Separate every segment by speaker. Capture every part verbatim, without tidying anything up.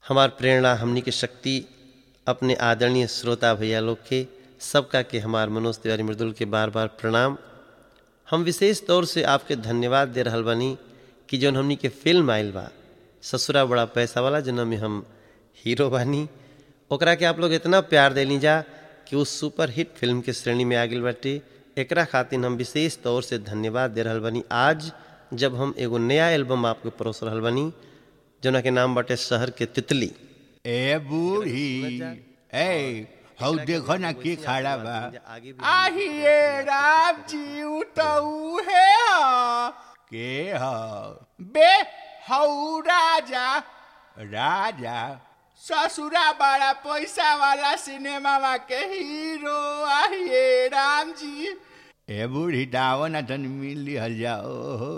Speaker 1: हमार प्रेरणा हमनी के शक्ति अपने आदरणीय श्रोता भैया लोग के सबका के हमार मनोज तिवारी मृदुल के बार बार प्रणाम। हम विशेष तौर से आपके धन्यवाद दे रहल बानी कि जौन हमनी के फिल्म आइल बा ससुरा बड़ा पैसा वाला जना में हम हीरो बानी, ओकरा के आप लोग इतना प्यार देली जा कि उस सुपर हिट फिल्म के श्रेणी में आ गइल बाटे। एकरा खातिर हम विशेष तौर से धन्यवाद दे रहल बानी आज जब हम एगो नया एल्बम आपके परोस रहल बानी जना के नाम बाटे शहर के तितली।
Speaker 2: ए बूढ़ी ए हौ देखो ना के खड़ा बा।
Speaker 3: आहिए राम जी उतऊ है हा।
Speaker 2: के ह
Speaker 3: बे हऊ राजा
Speaker 2: राजा
Speaker 3: ससुरा बड़ा पैसा वाला सिनेमा के हीरो। आहिए राम जी
Speaker 2: ए बूढ़ी दाव ना तन मिल लिहल जाओ।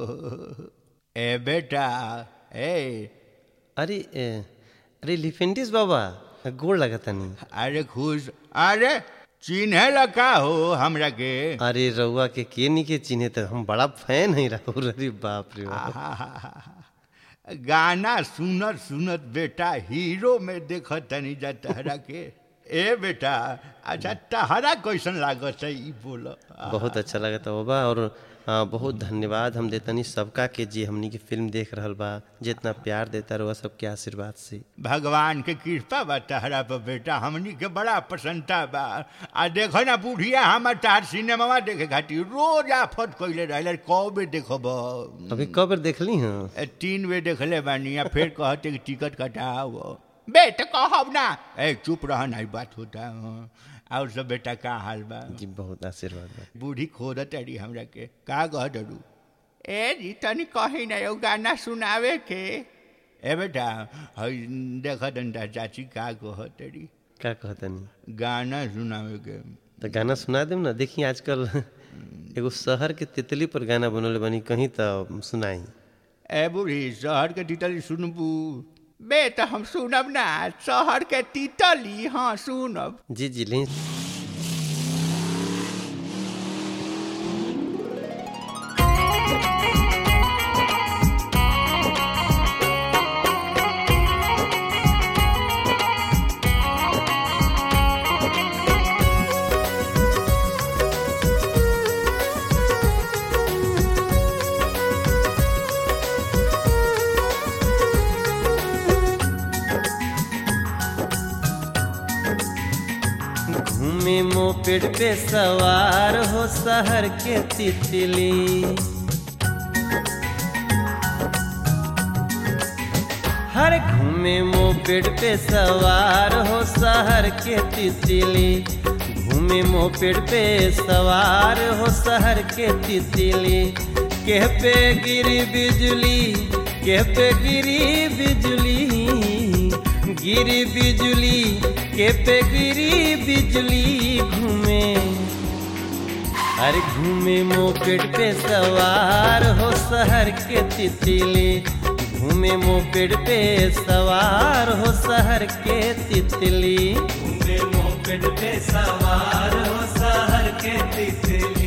Speaker 2: ए बेटा ए
Speaker 1: अरे ए, अरे लिफेंटिस बाबा गोड़ लगतनी।
Speaker 2: अरे खुश अरे चिन्हे लगा हो हमरा के।
Speaker 1: अरे रउआ के के नी के चिन्हे तो हम बड़ा फैन है राहुल। अरे बाप रे बाप।
Speaker 2: गाना सुनत सुनत बेटा हीरो में देख तनी जा तहरा के। ए बेटा अच्छा तहरा कैसन लागत है ई बोलो।
Speaker 1: बहुत अच्छा लगता बाबा और आ, बहुत धन्यवाद हम देतनी सबका के जी हमनी की फिल्म देख रहल बा, जितना प्यार देता रहुआ सबके आशीर्वाद से।
Speaker 2: भगवान के कृपा बा तहरा पर बेटा, हमनी के बड़ा प्रसन्नता बा। आ देखो ना बुढ़िया हम तार सिनेमा देखे खातिर रोज आफत कइले रहले। कबे देखब
Speaker 1: अभी कब बेर देखली हैं?
Speaker 2: तीन बेर देखले बानी। आ फिर कहते कि टिकट कटाओ।
Speaker 3: बे तो कहब ना।
Speaker 2: ए चुप रह ना बात होता है। और सब बेटा का हाल बा?
Speaker 1: जी बहुत आशीर्वाद बा।
Speaker 2: बूढ़ी खोदत अड़ी हमरा के का कह डरू।
Speaker 3: ए जी तनी कही ना एगो गाना सुनावे के।
Speaker 2: ए बेटा हई देख दंता चाची का कहत अड़ी।
Speaker 1: का कहतनी?
Speaker 2: गाना सुनावे के।
Speaker 1: तो गाना सुना देम ना। देखी आजकल एगो शहर के तितली पर गाना बनल बनी, कहीं तो सुनाई।
Speaker 2: ए बूढ़ी शहर के तितली सुनबू?
Speaker 3: बे तो हम सुनब ना शहर के तितली। हाँ सुनब।
Speaker 1: जी जी ले घूमे मोपेड पे सवार हो शहर के तितली। हर घूमे मोपेड पे सवार हो शहर के तितली। घूमे मोपेड पे सवार हो शहर के तितली। के पे गिरी बिजली, के पे गिरी बिजली, गिरी बिजली के पे गिरी बिजली। घूमे अरे घूमे मोपेड पे सवार हो शहर के तितली। घूमे मोपेड पे सवार हो शहर के तितली। घूमे मोपेड पे सवार हो शहर के तितली।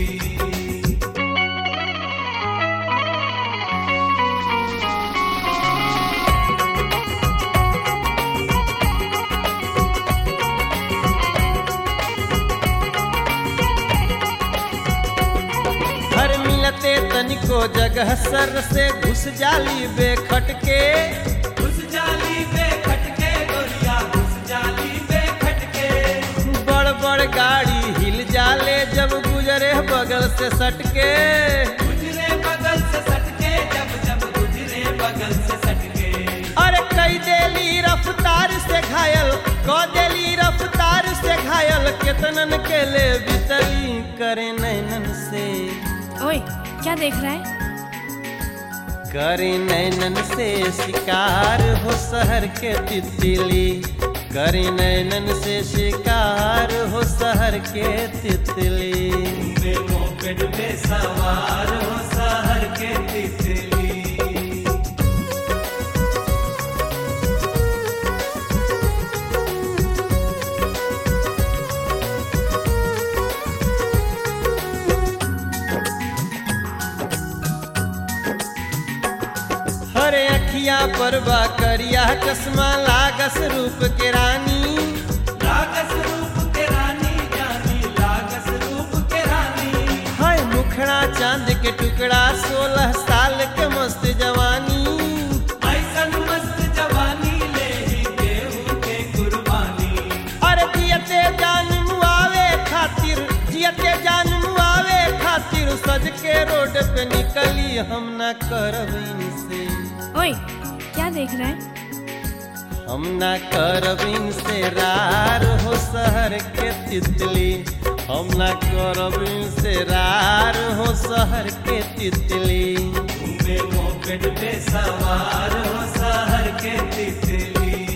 Speaker 1: मिलते तनिको जगह सर से घुस जाली बेखटके। घुस जाली बेखटके गोरिया घुस जाली बेखटके। बड़ बड़ गाड़ी हिल जाले जब गुजरे बगल से सटके। गुजरे बगल से सटके जब जब गुजरे बगल से सटके। अरे कई देली रफ्तार से घायल, क देली रफ्तार से घायल। केतनन के ले बितली करे नैनन से।
Speaker 4: ओए क्या देख रहा है?
Speaker 1: करे नैनन से शिकार हो शहर के तितली। करे नैनन से शिकार हो शहर के तितली। मोपेड पे सवार हो शहर के तितली। पर बा करिया चश्मा लागस रूप के रानी,
Speaker 5: लागस रूप के रानी जानी, लागस रूप के रानी।
Speaker 1: हाय मुखड़ा चांद के टुकड़ा, सोलह साल के मस्त जवानी,
Speaker 5: ऐसन मस्त जवानी ले ही केहू के कुर्बानी।
Speaker 1: अरे जियते जान मुआवे खातिर, जियते जान मुआवे खातिर सज के रोड पे निकली हम ना करब इनसे।
Speaker 4: ओए क्या देख रहा है?
Speaker 1: हम ना करब इनसे रार हो शहर के तितली, हम ना करब इनसे रार हो शहर के तितली।
Speaker 5: घूमे मोपेड पे सवार हो शहर के तितली।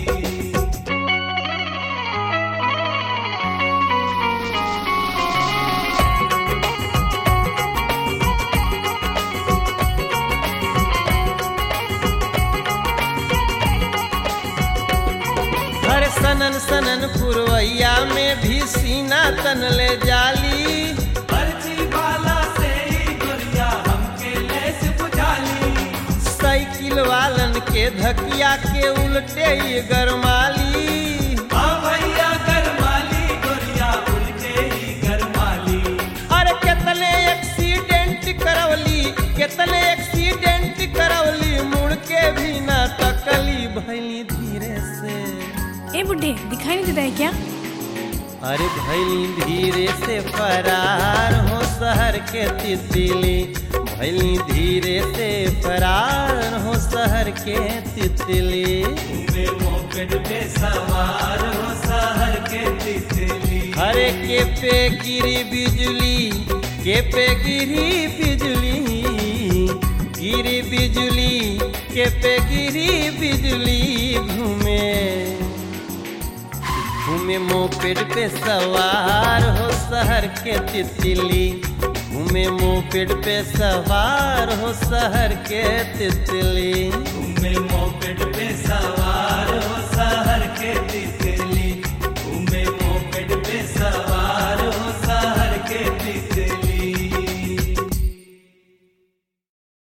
Speaker 1: सनन सनन पुरवैया में भी सीना तन ले जाली,
Speaker 5: पर्ची वाला से ही गोरिया हमके लेस बुझाली।
Speaker 1: साइकिल वालन के धकिया के उल्टे ये गरमाली,
Speaker 5: हाँ भैया गरमाली गोरिया उल्टे ही गरमाली।
Speaker 1: अरे कितने एक्सीडेंट करवली, कितने एक्सीडेंट करवली, मुड़ के भी ना तकली भैली धीरे से।
Speaker 4: ए बुड्ढे दिखाई नहीं देता है क्या?
Speaker 1: अरे भैली धीरे से फरार हो शहर के तितली, भैली धीरे से फरार हो शहर के तितली।
Speaker 5: घूमे मोपेड पे सवार हो शहर के तितली।
Speaker 1: हरे के पे गिरी बिजली, के पे गिरी बिजली, गिरी बिजली के पे गिरी बिजली। घूमे घूमे मोपेड पे सवार हो शहर के तितली, घूमे मोपेड पे सवार हो शहर के तितली।
Speaker 5: घूमे मोपेड पे सवार